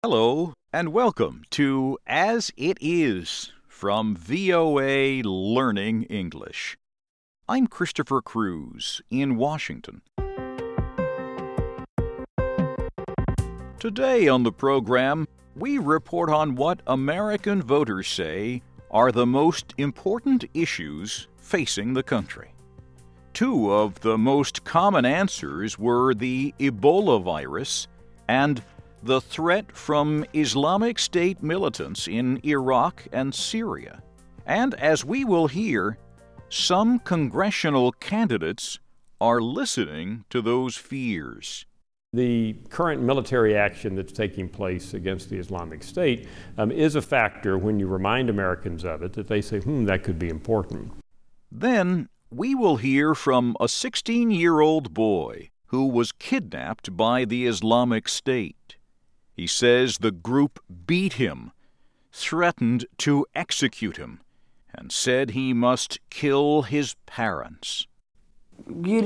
Hello, and welcome to As It Is from VOA Learning English. I'm Christopher Cruz in Washington. Today on the program, we report on what American voters say are the most important issues facing the country. Two of the most common answers were the Ebola virus and the threat from Islamic State militants in Iraq and Syria. And as we will hear, some congressional candidates are listening to those fears. The current military action that's taking place against the Islamic State is a factor when you remind Americans of it, that they say, that could be important. Then we will hear from a 16-year-old boy who was kidnapped by the Islamic State. He says the group beat him, threatened to execute him, and said he must kill his parents. We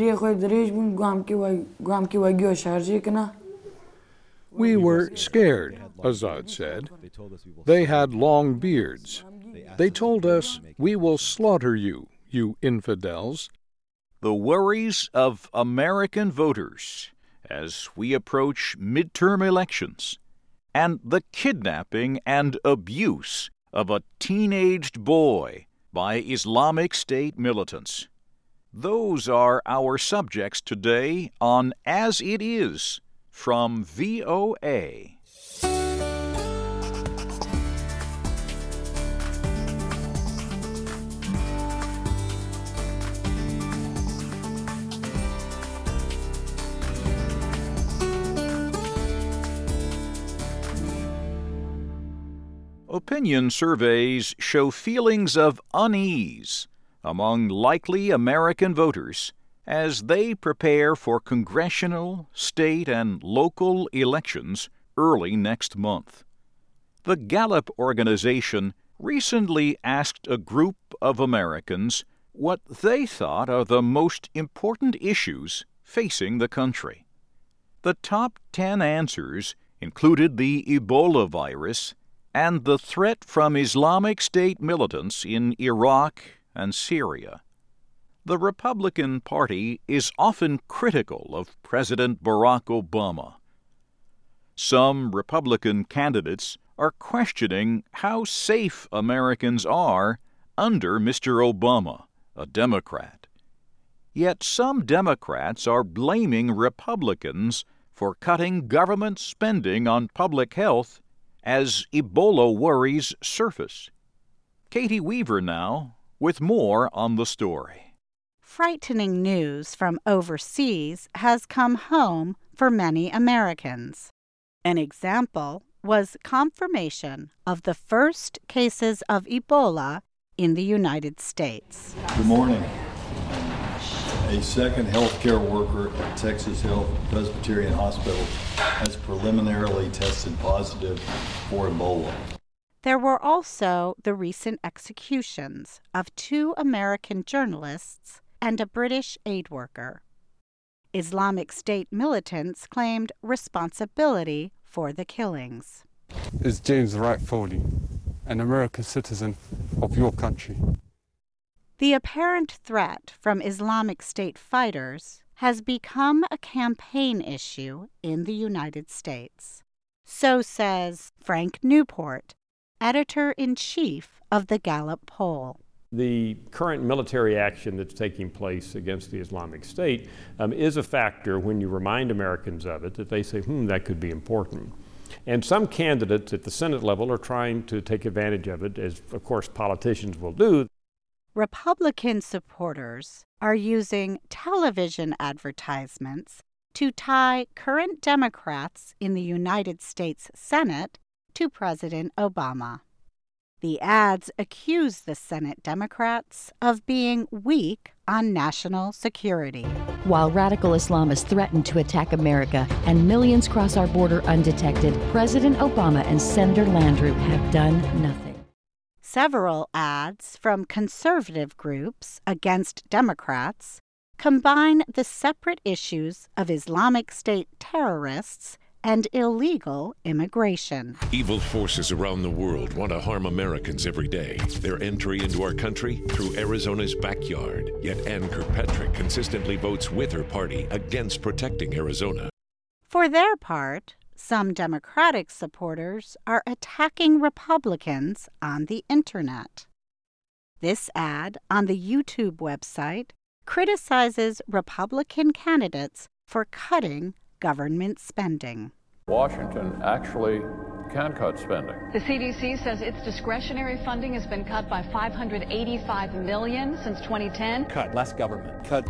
were scared, Azad said. They had long beards. They told us, "We will slaughter you, you infidels." The worries of American voters as we approach midterm elections, and the kidnapping and abuse of a teenaged boy by Islamic State militants. Those are our subjects today on As It Is from VOA. Opinion surveys show feelings of unease among likely American voters as they prepare for congressional, state, and local elections early next month. The Gallup organization recently asked a group of Americans what they thought are the most important issues facing the country. The top 10 answers included the Ebola virus and the threat from Islamic State militants in Iraq and Syria. The Republican Party is often critical of President Barack Obama. Some Republican candidates are questioning how safe Americans are under Mr. Obama, a Democrat. Yet some Democrats are blaming Republicans for cutting government spending on public health as Ebola worries surface. Katie Weaver now with more on the story. Frightening news from overseas has come home for many Americans. An example was confirmation of the first cases of Ebola in the United States. Good morning. A second healthcare worker at Texas Health Presbyterian Hospital has preliminarily tested positive for Ebola. There were also the recent executions of 2 American journalists and a British aid worker. Islamic State militants claimed responsibility for the killings. Is James Wright Foley, an American citizen of your country? The apparent threat from Islamic State fighters has become a campaign issue in the United States. So says Frank Newport, editor-in-chief of the Gallup poll. The current military action that's taking place against the Islamic State is a factor when you remind Americans of it, that they say, that could be important. And some candidates at the Senate level are trying to take advantage of it, as of course politicians will do. Republican supporters are using television advertisements to tie current Democrats in the United States Senate to President Obama. The ads accuse the Senate Democrats of being weak on national security. While radical Islamists threaten to attack America and millions cross our border undetected, President Obama and Senator Landrieu have done nothing. Several ads from conservative groups against Democrats combine the separate issues of Islamic State terrorists and illegal immigration. Evil forces around the world want to harm Americans every day. Their entry into our country through Arizona's backyard. Yet Ann Kirkpatrick consistently votes with her party against protecting Arizona. For their part, some Democratic supporters are attacking Republicans on the internet. This ad on the YouTube website criticizes Republican candidates for cutting government spending. Washington actually can cut spending. The CDC says its discretionary funding has been cut by $585 million since 2010. Cut less government. Cut.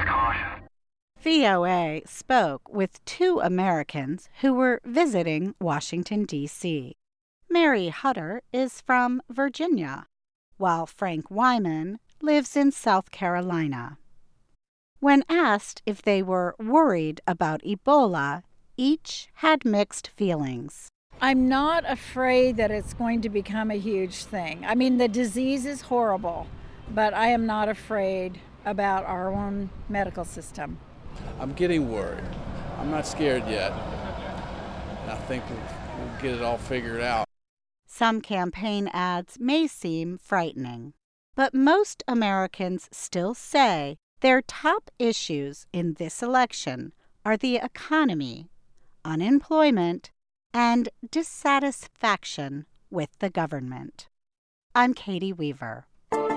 VOA spoke with two Americans who were visiting Washington, D.C. Mary Hutter is from Virginia, while Frank Wyman lives in South Carolina. When asked if they were worried about Ebola, each had mixed feelings. I'm not afraid that it's going to become a huge thing. I mean, the disease is horrible, but I am not afraid about our own medical system. I'm getting worried. I'm not scared yet. I think we'll get it all figured out. Some campaign ads may seem frightening, but most Americans still say their top issues in this election are the economy, unemployment, and dissatisfaction with the government. I'm Katie Weaver.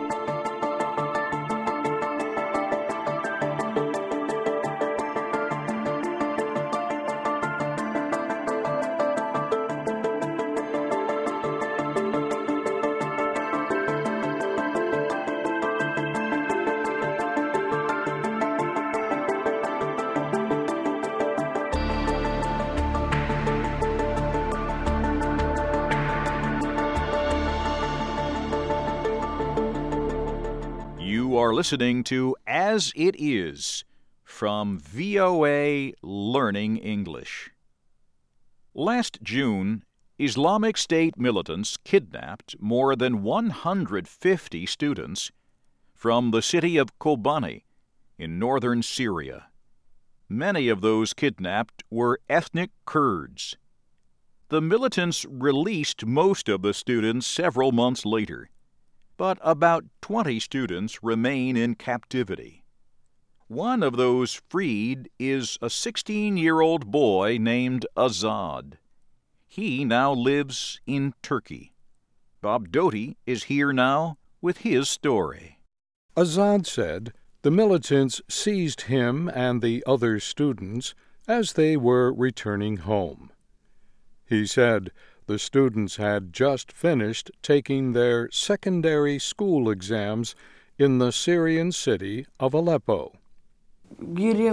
You are listening to As It Is from VOA Learning English. Last June, Islamic State militants kidnapped more than 150 students from the city of Kobani in northern Syria. Many of those kidnapped were ethnic Kurds. The militants released most of the students several months later, but about 20 students remain in captivity. One of those freed is a 16-year-old boy named Azad. He now lives in Turkey. Bob Doty is here now with his story. Azad said the militants seized him and the other students as they were returning home. He said the students had just finished taking their secondary school exams in the Syrian city of Aleppo. We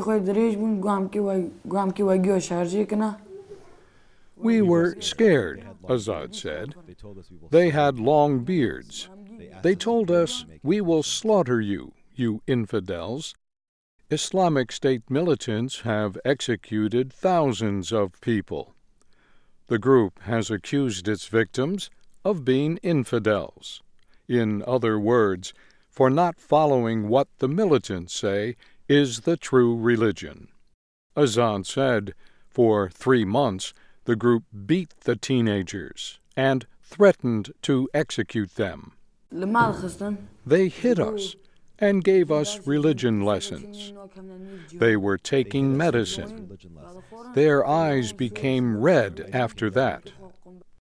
were scared, Azad said. They had long beards. They told us, "We will slaughter you, you infidels." Islamic State militants have executed thousands of people. The group has accused its victims of being infidels. In other words, for not following what the militants say is the true religion. Azad said for 3 months the group beat the teenagers and threatened to execute them. They hit us and gave us religion lessons. They were taking medicine. Their eyes became red after that.